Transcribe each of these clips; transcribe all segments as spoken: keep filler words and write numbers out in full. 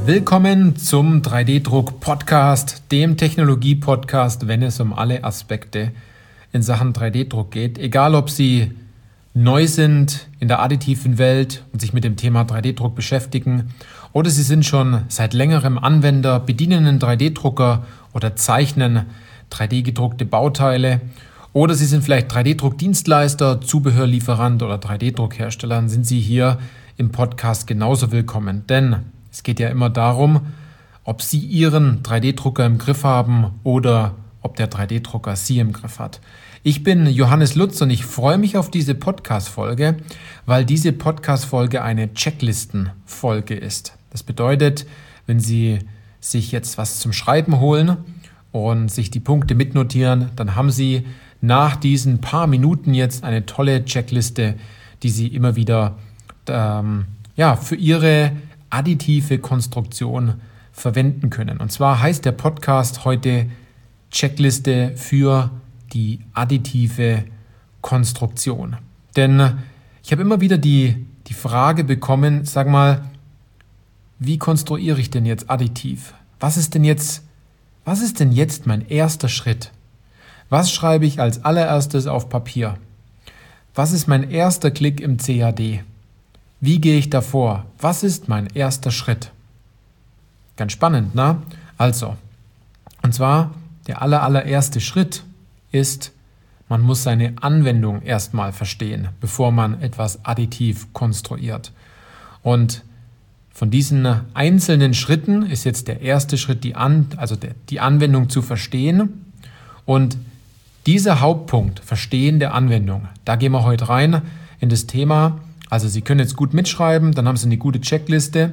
Willkommen zum drei D-Druck-Podcast, dem Technologie-Podcast, wenn es um alle Aspekte in Sachen drei D-Druck geht. Egal, ob Sie neu sind in der additiven Welt und sich mit dem Thema drei D-Druck beschäftigen oder Sie sind schon seit längerem Anwender, bedienen einen drei D-Drucker oder zeichnen drei D gedruckte Bauteile oder Sie sind vielleicht drei D-Druck-Dienstleister, Zubehörlieferant oder drei D-Druckhersteller, dann sind Sie hier im Podcast genauso willkommen, denn es geht ja immer darum, ob Sie Ihren drei D-Drucker im Griff haben oder ob der drei D-Drucker Sie im Griff hat. Ich bin Johannes Lutz und ich freue mich auf diese Podcast-Folge, weil diese Podcast-Folge eine Checklisten-Folge ist. Das bedeutet, wenn Sie sich jetzt was zum Schreiben holen und sich die Punkte mitnotieren, dann haben Sie nach diesen paar Minuten jetzt eine tolle Checkliste, die Sie immer wieder ähm, ja, für Ihre additive Konstruktion verwenden können. Und zwar heißt der Podcast heute Checkliste für die additive Konstruktion. Denn ich habe immer wieder die, die Frage bekommen, sag mal, wie konstruiere ich denn jetzt additiv? Was ist denn jetzt, was ist denn jetzt mein erster Schritt? Was schreibe ich als allererstes auf Papier? Was ist mein erster Klick im C A D? Wie gehe ich davor? Was ist mein erster Schritt? Ganz spannend, ne? Also, und zwar der aller, allererste Schritt ist, man muss seine Anwendung erstmal verstehen, bevor man etwas additiv konstruiert. Und von diesen einzelnen Schritten ist jetzt der erste Schritt, die, An- also der, die Anwendung zu verstehen. Und dieser Hauptpunkt, Verstehen der Anwendung, da gehen wir heute rein in das Thema. Also Sie können jetzt gut mitschreiben, dann haben Sie eine gute Checkliste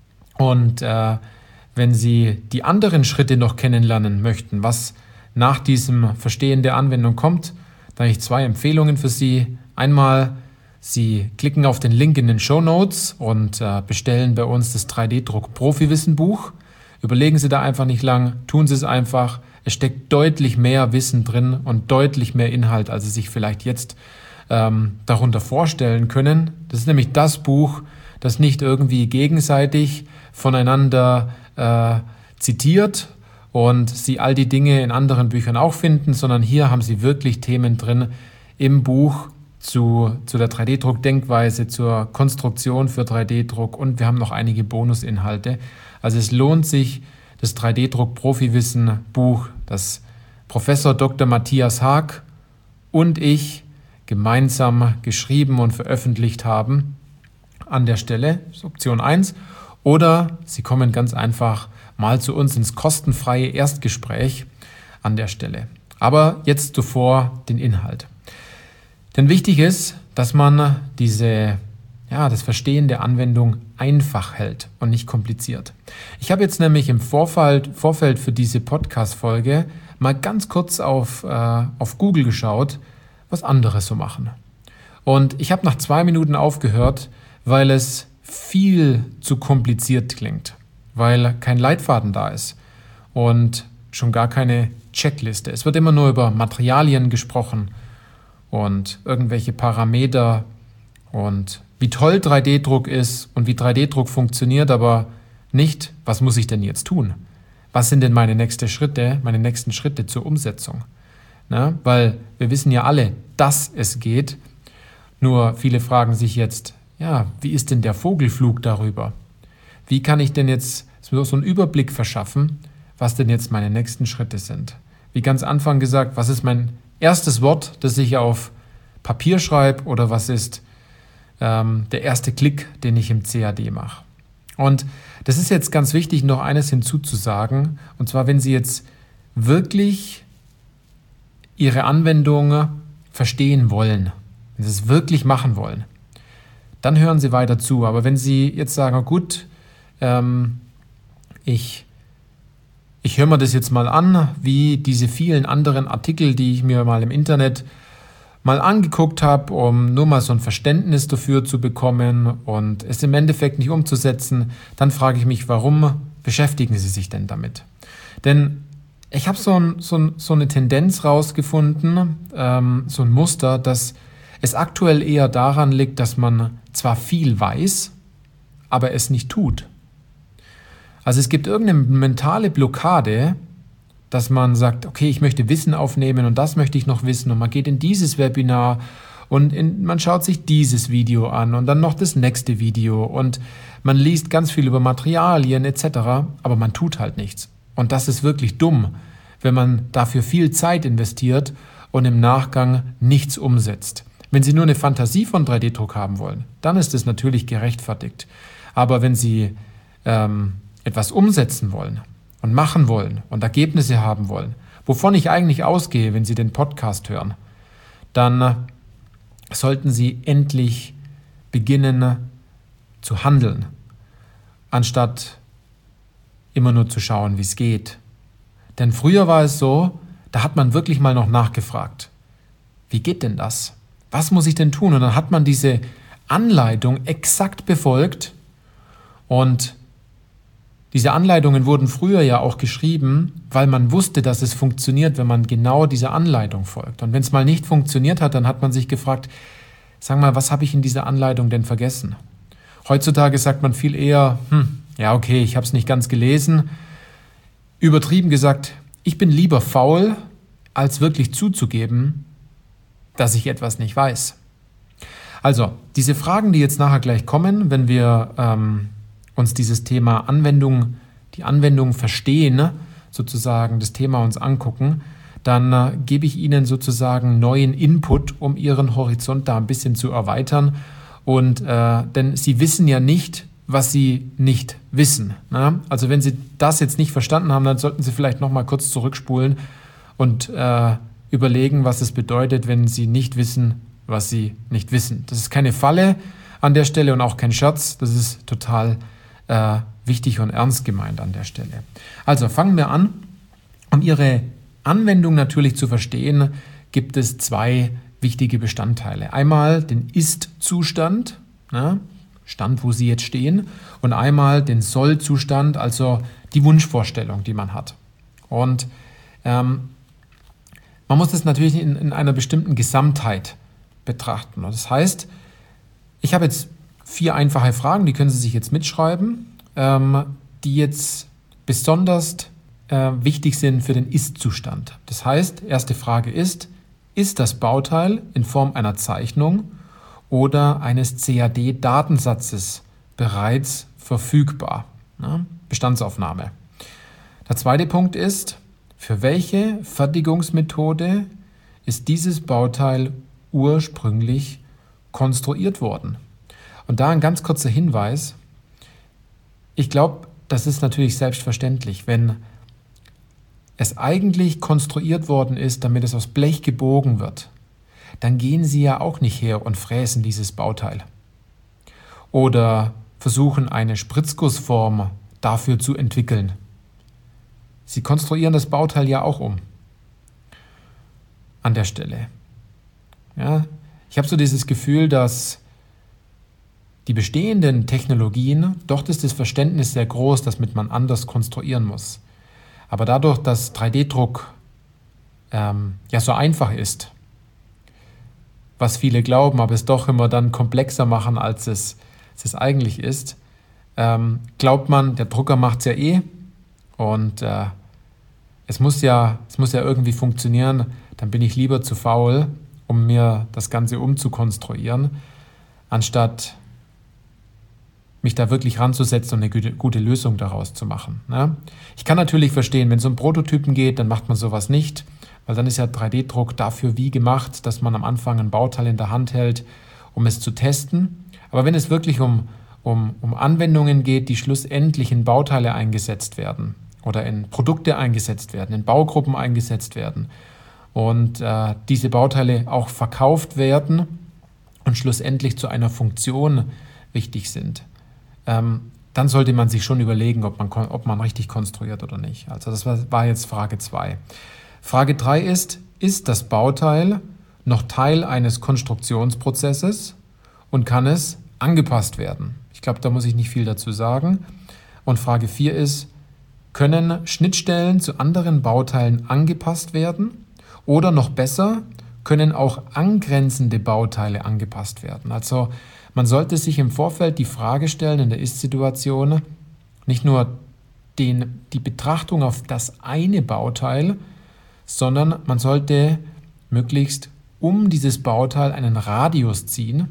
und äh, wenn Sie die anderen Schritte noch kennenlernen möchten, was nach diesem Verstehen der Anwendung kommt, dann habe ich zwei Empfehlungen für Sie. Einmal, Sie klicken auf den Link in den Shownotes und äh, bestellen bei uns das drei D-Druck-Profi-Wissen-Buch. Überlegen Sie da einfach nicht lang, tun Sie es einfach. Es steckt deutlich mehr Wissen drin und deutlich mehr Inhalt, als Sie sich vielleicht jetzt ähm, darunter vorstellen können. Das ist nämlich das Buch, das nicht irgendwie gegenseitig voneinander äh, zitiert und Sie all die Dinge in anderen Büchern auch finden, sondern hier haben Sie wirklich Themen drin im Buch zu, zu der drei D-Druck-Denkweise, zur Konstruktion für drei D-Druck und wir haben noch einige Bonusinhalte. Also es lohnt sich, das drei D-Druck-Profi-Wissen-Buch, das Professor Doktor Matthias Haag und ich gemeinsam geschrieben und veröffentlicht haben, an der Stelle, das ist Option eins. Oder Sie kommen ganz einfach mal zu uns ins kostenfreie Erstgespräch an der Stelle. Aber jetzt zuvor den Inhalt. Denn wichtig ist, dass man diese, ja, das Verstehen der Anwendung einfach hält und nicht kompliziert. Ich habe jetzt nämlich im Vorfeld, Vorfeld für diese Podcast-Folge mal ganz kurz auf, äh, auf Google geschaut, was andere so machen. Und ich habe nach zwei Minuten aufgehört, weil es viel zu kompliziert klingt, weil kein Leitfaden da ist und schon gar keine Checkliste. Es wird immer nur über Materialien gesprochen und irgendwelche Parameter und wie toll drei D-Druck ist und wie drei D-Druck funktioniert, aber nicht, was muss ich denn jetzt tun? Was sind denn meine nächsten Schritte, meine nächsten Schritte zur Umsetzung? Na, weil wir wissen ja alle, dass es geht. Nur viele fragen sich jetzt, ja, wie ist denn der Vogelflug darüber? Wie kann ich denn jetzt so einen Überblick verschaffen, was denn jetzt meine nächsten Schritte sind? Wie ganz Anfang gesagt, was ist mein erstes Wort, das ich auf Papier schreibe oder was ist ähm, der erste Klick, den ich im C A D mache? Und das ist jetzt ganz wichtig, noch eines hinzuzusagen, und zwar, wenn Sie jetzt wirklich Ihre Anwendung verstehen wollen, wenn Sie es wirklich machen wollen, dann hören Sie weiter zu. Aber wenn Sie jetzt sagen, gut, ähm, ich, ich höre mir das jetzt mal an, wie diese vielen anderen Artikel, die ich mir mal im Internet mal angeguckt habe, um nur mal so ein Verständnis dafür zu bekommen und es im Endeffekt nicht umzusetzen, dann frage ich mich, warum beschäftigen Sie sich denn damit? Denn ich habe so, ein, so, ein, so eine Tendenz rausgefunden, ähm, so ein Muster, dass es aktuell eher daran liegt, dass man zwar viel weiß, aber es nicht tut. Also es gibt irgendeine mentale Blockade, dass man sagt, okay, ich möchte Wissen aufnehmen und das möchte ich noch wissen und man geht in dieses Webinar und in, man schaut sich dieses Video an und dann noch das nächste Video und man liest ganz viel über Materialien et cetera, aber man tut halt nichts. Und das ist wirklich dumm, wenn man dafür viel Zeit investiert und im Nachgang nichts umsetzt. Wenn Sie nur eine Fantasie von drei D Druck haben wollen, dann ist es natürlich gerechtfertigt. Aber wenn Sie ähm, etwas umsetzen wollen und machen wollen und Ergebnisse haben wollen, wovon ich eigentlich ausgehe, wenn Sie den Podcast hören, dann äh, sollten Sie endlich beginnen zu handeln, anstatt immer nur zu schauen, wie es geht. Denn früher war es so, da hat man wirklich mal noch nachgefragt, wie geht denn das? Was muss ich denn tun? Und dann hat man diese Anleitung exakt befolgt und diese Anleitungen wurden früher ja auch geschrieben, weil man wusste, dass es funktioniert, wenn man genau dieser Anleitung folgt. Und wenn es mal nicht funktioniert hat, dann hat man sich gefragt, sag mal, was habe ich in dieser Anleitung denn vergessen? Heutzutage sagt man viel eher, hm, ja okay, ich habe es nicht ganz gelesen. Übertrieben gesagt, ich bin lieber faul, als wirklich zuzugeben, dass ich etwas nicht weiß. Also, diese Fragen, die jetzt nachher gleich kommen, wenn wir ähm, uns dieses Thema Anwendung, die Anwendung verstehen, sozusagen das Thema uns angucken, dann äh, gebe ich Ihnen sozusagen neuen Input, um Ihren Horizont da ein bisschen zu erweitern. Und äh, denn Sie wissen ja nicht, was Sie nicht wissen. Ne? Also wenn Sie das jetzt nicht verstanden haben, dann sollten Sie vielleicht noch mal kurz zurückspulen und äh, überlegen, was es bedeutet, wenn Sie nicht wissen, was Sie nicht wissen. Das ist keine Falle an der Stelle und auch kein Scherz. Das ist total äh, wichtig und ernst gemeint an der Stelle. Also fangen wir an. Um Ihre Anwendung natürlich zu verstehen, gibt es zwei wichtige Bestandteile. Einmal den Ist-Zustand, ne? Stand, wo Sie jetzt stehen, und einmal den Soll-Zustand, also die Wunschvorstellung, die man hat. Und ähm, man muss das natürlich in, in einer bestimmten Gesamtheit betrachten. Und das heißt, ich habe jetzt vier einfache Fragen, die können Sie sich jetzt mitschreiben, ähm, die jetzt besonders äh, wichtig sind für den Ist-Zustand. Das heißt, erste Frage ist, ist das Bauteil in Form einer Zeichnung oder eines C A D-Datensatzes bereits verfügbar? Ja, Bestandsaufnahme. Der zweite Punkt ist, für welche Fertigungsmethode ist dieses Bauteil ursprünglich konstruiert worden? Und da ein ganz kurzer Hinweis. Ich glaube, das ist natürlich selbstverständlich, wenn es eigentlich konstruiert worden ist, damit es aus Blech gebogen wird, dann gehen Sie ja auch nicht her und fräsen dieses Bauteil. Oder versuchen, eine Spritzgussform dafür zu entwickeln. Sie konstruieren das Bauteil ja auch um. An der Stelle. Ja, ich habe so dieses Gefühl, dass die bestehenden Technologien, dort ist das Verständnis sehr groß, dass man anders konstruieren muss. Aber dadurch, dass drei D Druck ähm, ja so einfach ist, was viele glauben, aber es doch immer dann komplexer machen, als es, als es eigentlich ist, ähm, glaubt man, der Drucker macht es ja eh und äh, es muss ja, es muss ja irgendwie funktionieren, dann bin ich lieber zu faul, um mir das Ganze umzukonstruieren, anstatt mich da wirklich ranzusetzen und eine gute, gute Lösung daraus zu machen. Ne? Ich kann natürlich verstehen, wenn es um Prototypen geht, dann macht man sowas nicht, weil dann ist ja drei D Druck dafür wie gemacht, dass man am Anfang ein Bauteil in der Hand hält, um es zu testen. Aber wenn es wirklich um, um, um Anwendungen geht, die schlussendlich in Bauteile eingesetzt werden oder in Produkte eingesetzt werden, in Baugruppen eingesetzt werden und äh, diese Bauteile auch verkauft werden und schlussendlich zu einer Funktion wichtig sind, ähm, dann sollte man sich schon überlegen, ob man, ob man richtig konstruiert oder nicht. Also das war, war jetzt Frage zwei. Frage drei ist, ist das Bauteil noch Teil eines Konstruktionsprozesses und kann es angepasst werden? Ich glaube, da muss ich nicht viel dazu sagen. Und Frage vier ist, können Schnittstellen zu anderen Bauteilen angepasst werden? Oder noch besser, können auch angrenzende Bauteile angepasst werden? Also man sollte sich im Vorfeld die Frage stellen in der Ist-Situation, nicht nur den, die Betrachtung auf das eine Bauteil, sondern man sollte möglichst um dieses Bauteil einen Radius ziehen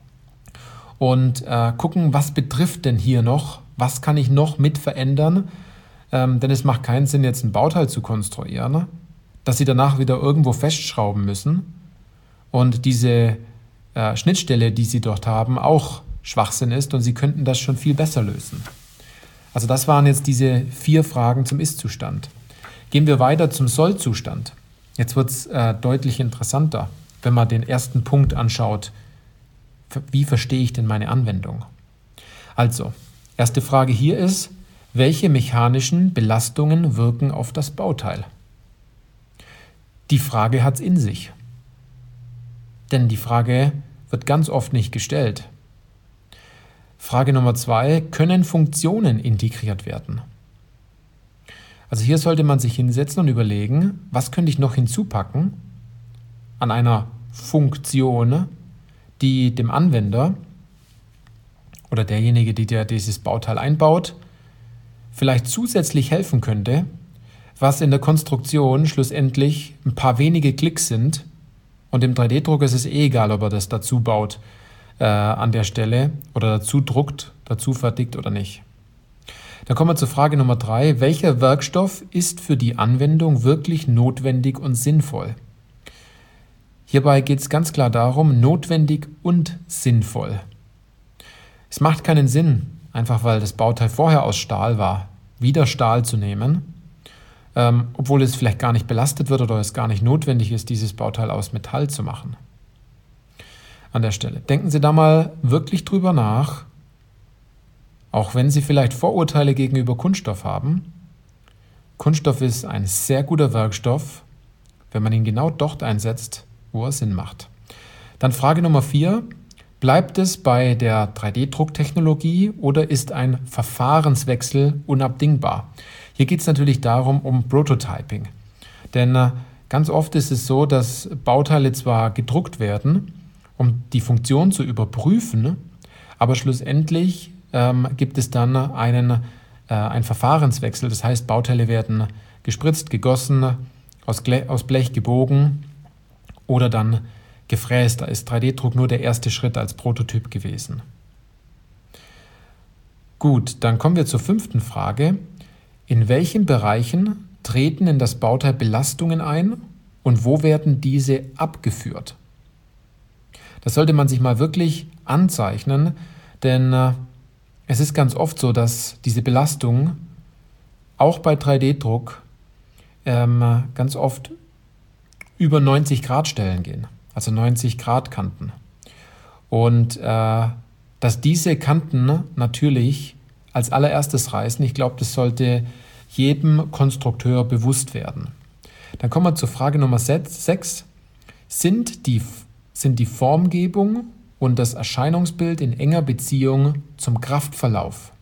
und äh, gucken, was betrifft denn hier noch, was kann ich noch mit verändern, ähm, denn es macht keinen Sinn, jetzt ein Bauteil zu konstruieren, dass Sie danach wieder irgendwo festschrauben müssen und diese äh, Schnittstelle, die Sie dort haben, auch Schwachsinn ist und Sie könnten das schon viel besser lösen. Also das waren jetzt diese vier Fragen zum Ist-Zustand. Gehen wir weiter zum Soll-Zustand. Jetzt wird es äh, deutlich interessanter, wenn man den ersten Punkt anschaut. Wie verstehe ich denn meine Anwendung? Also, erste Frage hier ist, welche mechanischen Belastungen wirken auf das Bauteil? Die Frage hat es in sich. Denn die Frage wird ganz oft nicht gestellt. Frage Nummer zwei, können Funktionen integriert werden? Also hier sollte man sich hinsetzen und überlegen, was könnte ich noch hinzupacken an einer Funktion, die dem Anwender oder derjenige, der dieses Bauteil einbaut, vielleicht zusätzlich helfen könnte, was in der Konstruktion schlussendlich ein paar wenige Klicks sind. Und im drei D-Drucker ist es eh egal, ob er das dazu baut äh, an der Stelle oder dazu druckt, dazu fertigt oder nicht. Dann kommen wir zur Frage Nummer drei. Welcher Werkstoff ist für die Anwendung wirklich notwendig und sinnvoll? Hierbei geht es ganz klar darum, notwendig und sinnvoll. Es macht keinen Sinn, einfach weil das Bauteil vorher aus Stahl war, wieder Stahl zu nehmen, ähm, obwohl es vielleicht gar nicht belastet wird oder es gar nicht notwendig ist, dieses Bauteil aus Metall zu machen. An der Stelle. Denken Sie da mal wirklich drüber nach, auch wenn Sie vielleicht Vorurteile gegenüber Kunststoff haben. Kunststoff ist ein sehr guter Werkstoff, wenn man ihn genau dort einsetzt, wo er Sinn macht. Dann Frage Nummer vier. Bleibt es bei der drei D-Drucktechnologie oder ist ein Verfahrenswechsel unabdingbar? Hier geht es natürlich darum, um Prototyping. Denn äh, ganz oft ist es so, dass Bauteile zwar gedruckt werden, um die Funktion zu überprüfen, aber schlussendlich ähm, gibt es dann einen, äh, einen Verfahrenswechsel. Das heißt, Bauteile werden gespritzt, gegossen, aus, Gle- aus Blech gebogen oder dann gefräst. Da ist drei D-Druck nur der erste Schritt als Prototyp gewesen. Gut, dann kommen wir zur fünften Frage. In welchen Bereichen treten in das Bauteil Belastungen ein und wo werden diese abgeführt? Das sollte man sich mal wirklich anzeichnen, denn äh, es ist ganz oft so, dass diese Belastungen auch bei drei D-Druck ähm, ganz oft über neunzig Grad Stellen gehen, also neunzig Grad Kanten. Und äh, dass diese Kanten natürlich als allererstes reißen, ich glaube, das sollte jedem Konstrukteur bewusst werden. Dann kommen wir zur Frage Nummer sechs. Sind die, sind die Formgebung und das Erscheinungsbild in enger Beziehung zum Kraftverlauf?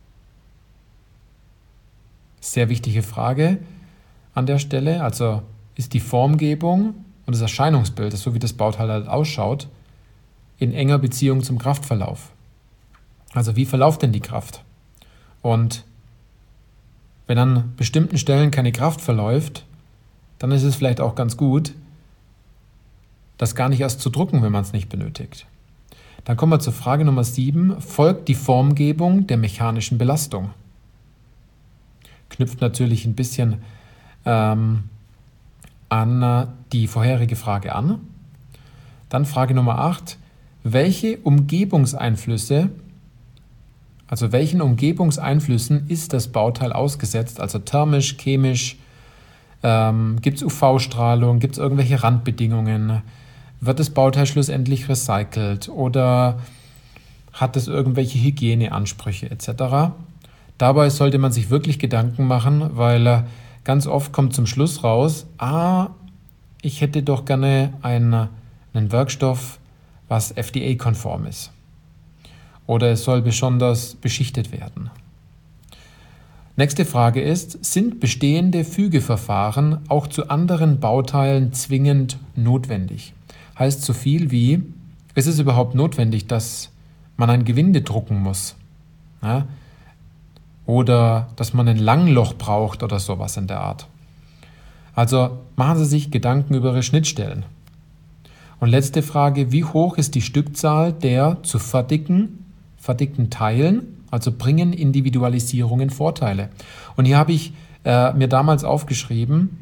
Sehr wichtige Frage an der Stelle. Also ist die Formgebung und das Erscheinungsbild, so wie das Bauteil halt ausschaut, in enger Beziehung zum Kraftverlauf? Also wie verläuft denn die Kraft? Und wenn an bestimmten Stellen keine Kraft verläuft, dann ist es vielleicht auch ganz gut, das gar nicht erst zu drucken, wenn man es nicht benötigt. Dann kommen wir zur Frage Nummer sieben. Folgt die Formgebung der mechanischen Belastung? Knüpft natürlich ein bisschen ähm, an die vorherige Frage an. Dann Frage Nummer acht. Welche Umgebungseinflüsse, also welchen Umgebungseinflüssen ist das Bauteil ausgesetzt? Also thermisch, chemisch, ähm, gibt es U V-Strahlung, gibt es irgendwelche Randbedingungen? Wird das Bauteil schlussendlich recycelt oder hat es irgendwelche Hygieneansprüche et cetera? Dabei sollte man sich wirklich Gedanken machen, weil ganz oft kommt zum Schluss raus, ah, ich hätte doch gerne einen, einen Werkstoff, was F D A-konform ist. Oder es soll besonders beschichtet werden. Nächste Frage ist, sind bestehende Fügeverfahren auch zu anderen Bauteilen zwingend notwendig? Heißt so viel wie, ist es überhaupt notwendig, dass man ein Gewinde drucken muss? Ja? oder dass man ein Langloch braucht oder sowas in der Art. Also machen Sie sich Gedanken über Ihre Schnittstellen. Und letzte Frage, wie hoch ist die Stückzahl der zu fertigen, fertigten Teilen, also bringen Individualisierungen Vorteile? Und hier habe ich äh, mir damals aufgeschrieben,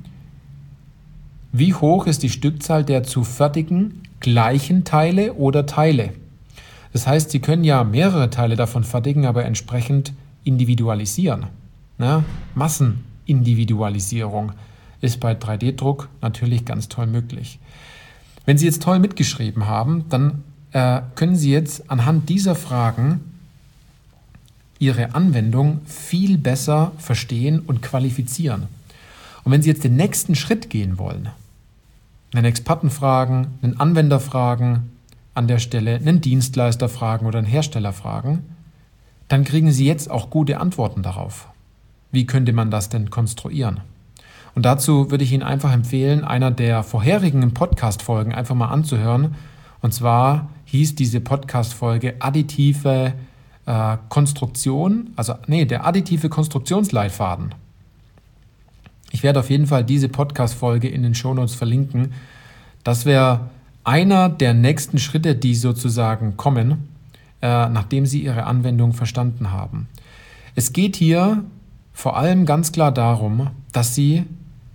wie hoch ist die Stückzahl der zu fertigen gleichen Teile oder Teile? Das heißt, Sie können ja mehrere Teile davon fertigen, aber entsprechend individualisieren. Ja? Massenindividualisierung ist bei drei D Druck natürlich ganz toll möglich. Wenn Sie jetzt toll mitgeschrieben haben, dann äh, können Sie jetzt anhand dieser Fragen Ihre Anwendung viel besser verstehen und qualifizieren. Und wenn Sie jetzt den nächsten Schritt gehen wollen, einen Experten fragen, einen Anwender fragen, an der Stelle einen Dienstleister fragen oder einen Hersteller fragen, dann kriegen Sie jetzt auch gute Antworten darauf. Wie könnte man das denn konstruieren? Und dazu würde ich Ihnen einfach empfehlen, einer der vorherigen Podcast-Folgen einfach mal anzuhören. Und zwar hieß diese Podcast-Folge additive äh, Konstruktion, also nee, der additive Konstruktionsleitfaden. Ich werde auf jeden Fall diese Podcast-Folge in den Shownotes verlinken. Das wäre einer der nächsten Schritte, die sozusagen kommen, äh, nachdem Sie Ihre Anwendung verstanden haben. Es geht hier vor allem ganz klar darum, dass Sie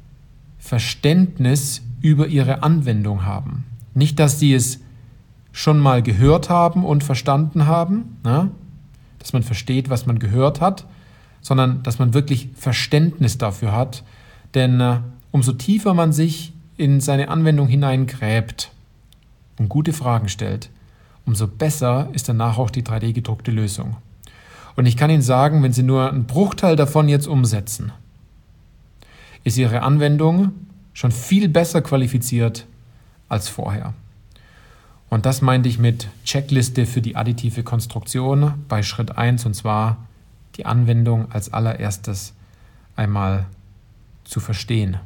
Verständnis über Ihre Anwendung haben. Nicht, dass Sie es schon mal gehört haben und verstanden haben, ne? Dass man versteht, was man gehört hat, sondern dass man wirklich Verständnis dafür hat. Denn äh, umso tiefer man sich in seine Anwendung hineingräbt und gute Fragen stellt, umso besser ist danach auch die drei D gedruckte Lösung. Und ich kann Ihnen sagen, wenn Sie nur einen Bruchteil davon jetzt umsetzen, ist Ihre Anwendung schon viel besser qualifiziert als vorher. Und das meinte ich mit Checkliste für die additive Konstruktion bei Schritt eins, und zwar die Anwendung als allererstes einmal zu verstehen.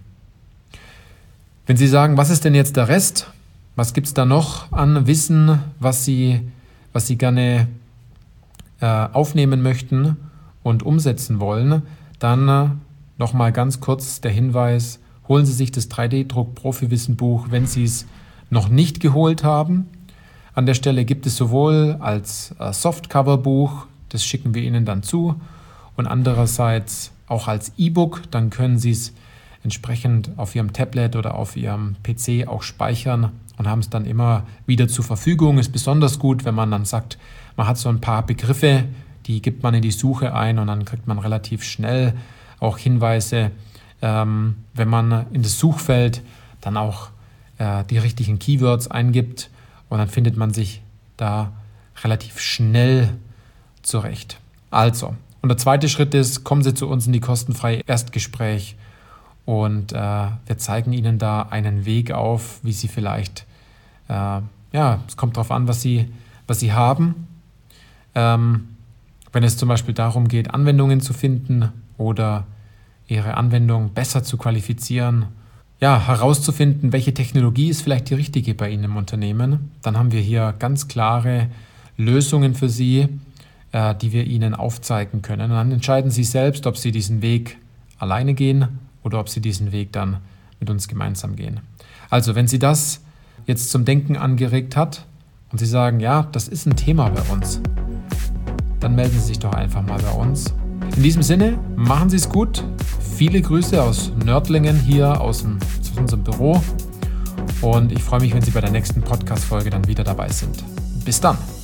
Wenn Sie sagen, was ist denn jetzt der Rest? Was gibt es da noch an Wissen, was Sie, was Sie gerne äh, aufnehmen möchten und umsetzen wollen, dann äh, nochmal ganz kurz der Hinweis, holen Sie sich das drei D Druck Profi-Wissen Buch, wenn Sie es noch nicht geholt haben. An der Stelle gibt es sowohl als äh, Softcover-Buch, das schicken wir Ihnen dann zu, und andererseits auch als E-Book, dann können Sie es entsprechend auf Ihrem Tablet oder auf Ihrem P C auch speichern und haben es dann immer wieder zur Verfügung. Ist besonders gut, wenn man dann sagt, man hat so ein paar Begriffe, die gibt man in die Suche ein und dann kriegt man relativ schnell auch Hinweise, ähm, wenn man in das Suchfeld dann auch äh, die richtigen Keywords eingibt, und dann findet man sich da relativ schnell zurecht. Also, und der zweite Schritt ist, kommen Sie zu uns in die kostenfreie Erstgespräch und äh, wir zeigen Ihnen da einen Weg auf, wie Sie vielleicht, äh, ja, es kommt darauf an, was Sie, was Sie haben. Ähm, wenn es zum Beispiel darum geht, Anwendungen zu finden oder Ihre Anwendung besser zu qualifizieren, ja, herauszufinden, welche Technologie ist vielleicht die richtige bei Ihnen im Unternehmen, dann haben wir hier ganz klare Lösungen für Sie, äh, die wir Ihnen aufzeigen können. Und dann entscheiden Sie selbst, ob Sie diesen Weg alleine gehen oder ob Sie diesen Weg dann mit uns gemeinsam gehen. Also, wenn Sie das jetzt zum Denken angeregt hat und Sie sagen, ja, das ist ein Thema bei uns, dann melden Sie sich doch einfach mal bei uns. In diesem Sinne, machen Sie es gut. Viele Grüße aus Nördlingen hier aus, dem, aus unserem Büro. Und ich freue mich, wenn Sie bei der nächsten Podcast-Folge dann wieder dabei sind. Bis dann.